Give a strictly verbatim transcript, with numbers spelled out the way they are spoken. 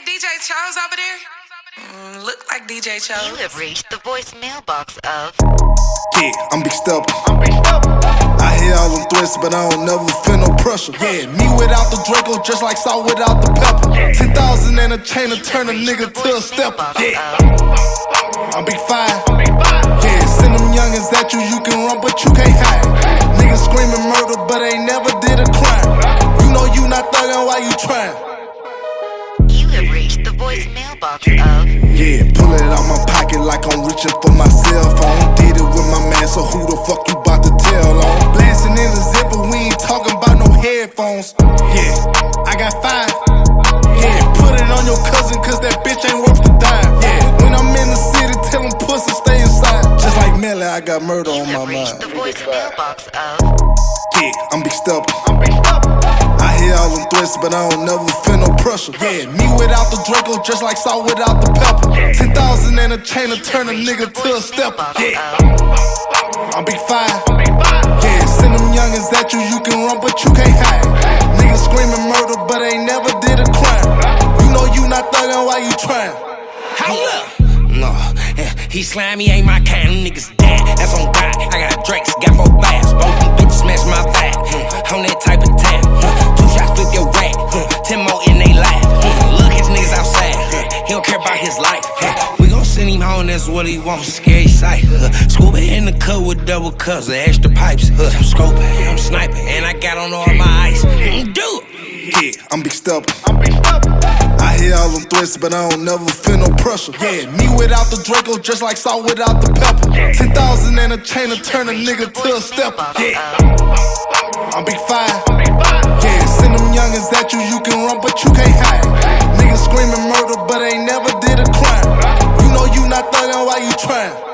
that D J Chose over there? Mm, look like D J Chose. You have reached the voicemail box of... Yeah, I'm big stubborn. I hear all them threats, but I don't never feel no pressure. Yeah, me without the Draco, just like salt without the pepper. Ten thousand and a chain to turn a nigga to a stepper. Yeah, I'm big five. Yeah, send them youngins at you, you can run, but you can't hide. Niggas screaming murder, but they never did a crime. You know you not thuggin', why you trying? You have reached the voicemail box of... Yeah, pull it out my pocket like I'm reaching for my cell phone. Did it with my man, so who the fuck you bout to tell on? Blasting in the zipper, we ain't talking about no headphones. Yeah, I got five. Yeah, put it on your cousin, cause that bitch ain't worth the dime. Yeah, when I'm in the city, tell them pussy stay inside. Just like Melly, I got murder You on have my reached mind. the voicemail box of... Yeah, I'm big stubborn. I hear all them threats, but I don't never feel no pressure. Yeah, me without the Draco, just like salt without the pepper. Ten thousand and a chain to turn a nigga to a stepper. Yeah, I'm big five. Yeah, send them youngins at you, you can run, but you can't hide. Niggas screaming murder, but they never did a crime. You know you not thuggin', why you trying? Hold up. No, yeah, he slimy ain't my kind, them niggas dead. That's on God. I got drinks, got four bags. Both them bitches smash my vibe. Hmm, on that type of tap. Hmm, two shots flip your rack. Hmm, ten more in they life. Hmm, look, his niggas outside. Hmm, he don't care about his life. Hmm, we gon' send him home, that's what he wants. Scary sight. Huh, scuba in the cut with double cups of extra pipes. Huh, I'm scoping, I'm sniping, and I got on all my ice. Hmm, do it. Yeah, I'm big stubborn. I hear all them threats, but I don't never feel no pressure. Yeah, me without the Draco, just like salt without the pepper. Ten thousand and a chain to turn a nigga to a stepper. Yeah, I'm big five. Yeah, send them youngins at you, you can run, but you can't hide. Niggas screaming murder, but they never did a crime. You know you not thuggin', why you trying?